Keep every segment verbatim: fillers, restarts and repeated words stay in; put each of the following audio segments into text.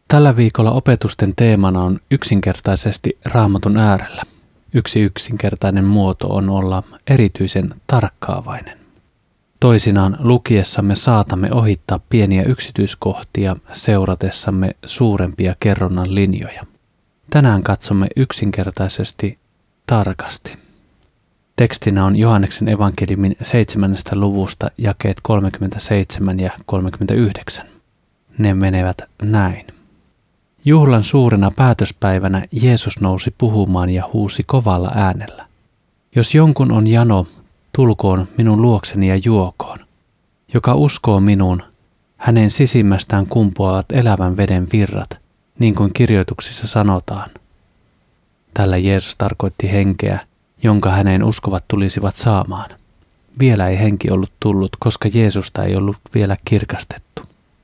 Tällä viikolla opetusten teemana on yksinkertaisesti Raamatun äärellä. Yksi yksinkertainen muoto on olla erityisen tarkkaavainen. Toisinaan lukiessamme saatamme ohittaa pieniä yksityiskohtia seuratessamme suurempia kerronnan linjoja. Tänään katsomme yksinkertaisesti tarkasti. Tekstinä on Johanneksen evankeliumin seitsemännestä luvusta jakeet kolmekymmentäseitsemän ja kolmekymmentäyhdeksän. Ne menevät näin. Juhlan suurena päätöspäivänä Jeesus nousi puhumaan ja huusi kovalla äänellä. Jos jonkun on jano, tulkoon minun luokseni ja juokoon. Joka uskoo minuun, hänen sisimmästään kumpuavat elävän veden virrat, niin kuin kirjoituksissa sanotaan. Tällä Jeesus tarkoitti henkeä, jonka hänen uskovat tulisivat saamaan. Vielä ei henki ollut tullut, koska Jeesusta ei ollut vielä kirkastettu.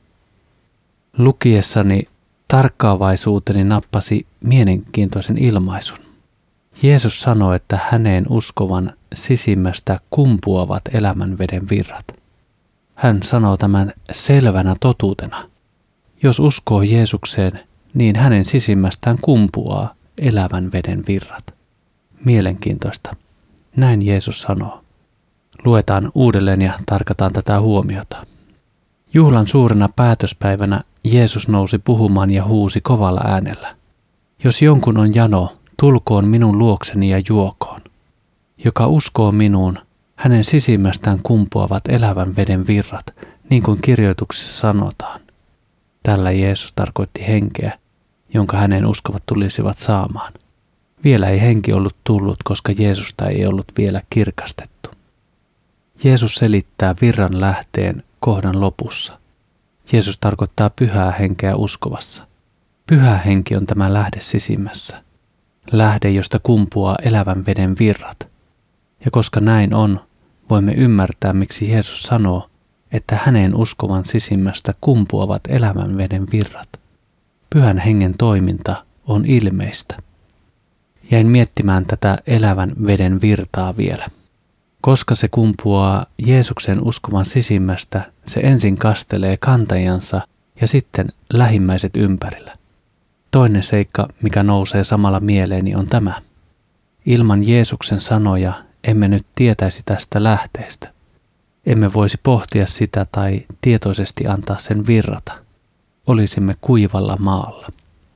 Lukiessani tarkkaavaisuuteni nappasi mielenkiintoisen ilmaisun. Jeesus sanoi, että häneen uskovan sisimmästä kumpuavat elämän veden virrat. Hän sanoo tämän selvänä totuutena. Jos uskoo Jeesukseen, niin hänen sisimmästään kumpuaa elävän veden virrat. Mielenkiintoista. Näin Jeesus sanoo. Luetaan uudelleen ja tarkataan tätä huomiota. Juhlan suurena päätöspäivänä Jeesus nousi puhumaan ja huusi kovalla äänellä. Jos jonkun on jano, tulkoon minun luokseni ja juokoon. Joka uskoo minuun, hänen sisimmästään kumpuavat elävän veden virrat, niin kuin kirjoituksissa sanotaan. Tällä Jeesus tarkoitti henkeä, jonka hänen uskovat tulisivat saamaan. Vielä ei henki ollut tullut, koska Jeesusta ei ollut vielä kirkastettu. Jeesus selittää virran lähteen kohdan lopussa. Jeesus tarkoittaa pyhää henkeä uskovassa. Pyhä henki on tämä lähde sisimmässä. Lähde, josta kumpuaa elävän veden virrat. Ja koska näin on, voimme ymmärtää, miksi Jeesus sanoo, että hänen uskovan sisimmästä kumpuavat elävän veden virrat. Pyhän hengen toiminta on ilmeistä. Jäin miettimään tätä elävän veden virtaa vielä. Koska se kumpuaa Jeesuksen uskovan sisimmästä, se ensin kastelee kantajansa ja sitten lähimmäiset ympärillä. Toinen seikka, mikä nousee samalla mieleeni, on tämä. Ilman Jeesuksen sanoja emme nyt tietäisi tästä lähteestä. Emme voisi pohtia sitä tai tietoisesti antaa sen virrata. Olisimme kuivalla maalla.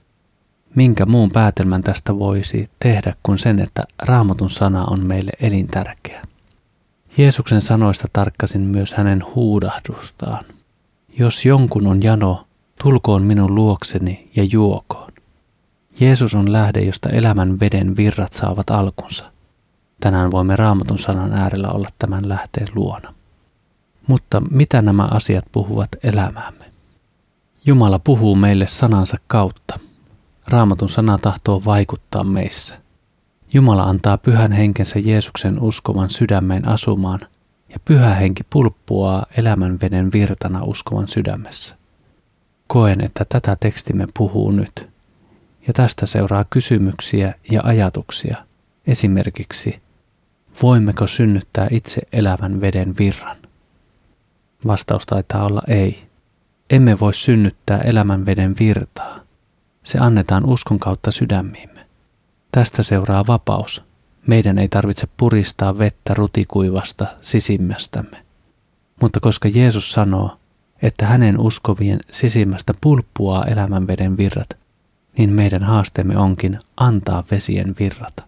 Minkä muun päätelmän tästä voisi tehdä kuin sen, että Raamatun sana on meille elintärkeä? Jeesuksen sanoista tarkkasin myös hänen huudahdustaan. Jos jonkun on jano, tulkoon minun luokseni ja juokoon. Jeesus on lähde, josta elämän veden virrat saavat alkunsa. Tänään voimme Raamatun sanan äärellä olla tämän lähteen luona. Mutta mitä nämä asiat puhuvat elämäämme? Jumala puhuu meille sanansa kautta. Raamatun sana tahtoo vaikuttaa meissä. Jumala antaa pyhän henkensä Jeesuksen uskovan sydämeen asumaan, ja pyhä henki pulppuaa elämän veden virtana uskovan sydämessä. Koen, että tätä tekstimme puhuu nyt. Ja tästä seuraa kysymyksiä ja ajatuksia. Esimerkiksi, voimmeko synnyttää itse elävän veden virran? Vastaus taitaa olla ei. Emme voi synnyttää elämän veden virtaa. Se annetaan uskon kautta sydämiimme. Tästä seuraa vapaus. Meidän ei tarvitse puristaa vettä rutikuivasta sisimmästämme. Mutta koska Jeesus sanoo, että hänen uskovien sisimmästä pulppuaa elämän veden virrat, niin meidän haasteemme onkin antaa vesien virrata.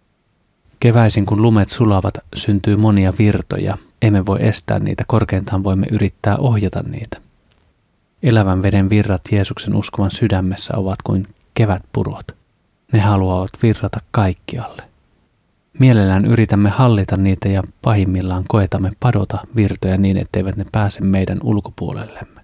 Keväisin kun lumet sulavat, syntyy monia virtoja. Emme voi estää niitä, korkeintaan voimme yrittää ohjata niitä. Elävän veden virrat Jeesuksen uskovan sydämessä ovat kuin kevätpurot. Ne haluavat virrata kaikkialle. Mielellään yritämme hallita niitä ja pahimmillaan koetamme padota virtoja niin, etteivät ne pääse meidän ulkopuolellemme.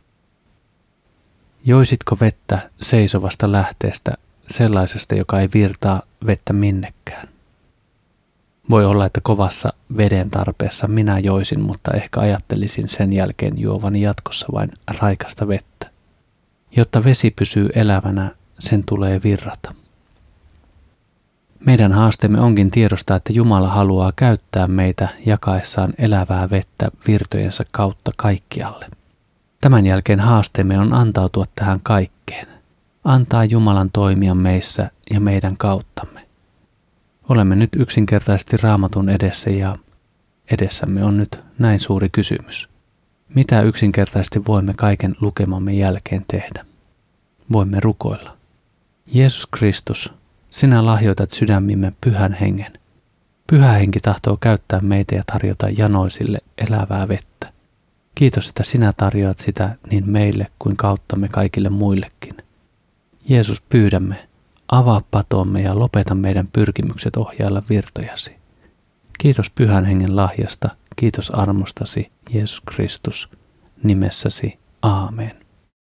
Joisitko vettä seisovasta lähteestä, sellaisesta, joka ei virtaa vettä minnekään? Voi olla, että kovassa veden tarpeessa minä joisin, mutta ehkä ajattelisin sen jälkeen juovani jatkossa vain raikasta vettä. Jotta vesi pysyy elävänä, sen tulee virrata. Meidän haasteemme onkin tiedostaa, että Jumala haluaa käyttää meitä jakaessaan elävää vettä virtojensa kautta kaikkialle. Tämän jälkeen haasteemme on antautua tähän kaikkeen. Antaa Jumalan toimia meissä ja meidän kauttamme. Olemme nyt yksinkertaisesti Raamatun edessä ja edessämme on nyt näin suuri kysymys. Mitä yksinkertaisesti voimme kaiken lukemamme jälkeen tehdä? Voimme rukoilla. Jeesus Kristus, sinä lahjoitat sydämimme pyhän hengen. Pyhä henki tahtoo käyttää meitä ja tarjota janoisille elävää vettä. Kiitos, että sinä tarjoat sitä niin meille kuin kauttamme kaikille muillekin. Jeesus, pyydämme, avaa patomme ja lopeta meidän pyrkimykset ohjailla virtojasi. Kiitos pyhän hengen lahjasta, kiitos armostasi, Jeesus Kristus, nimessäsi, aamen.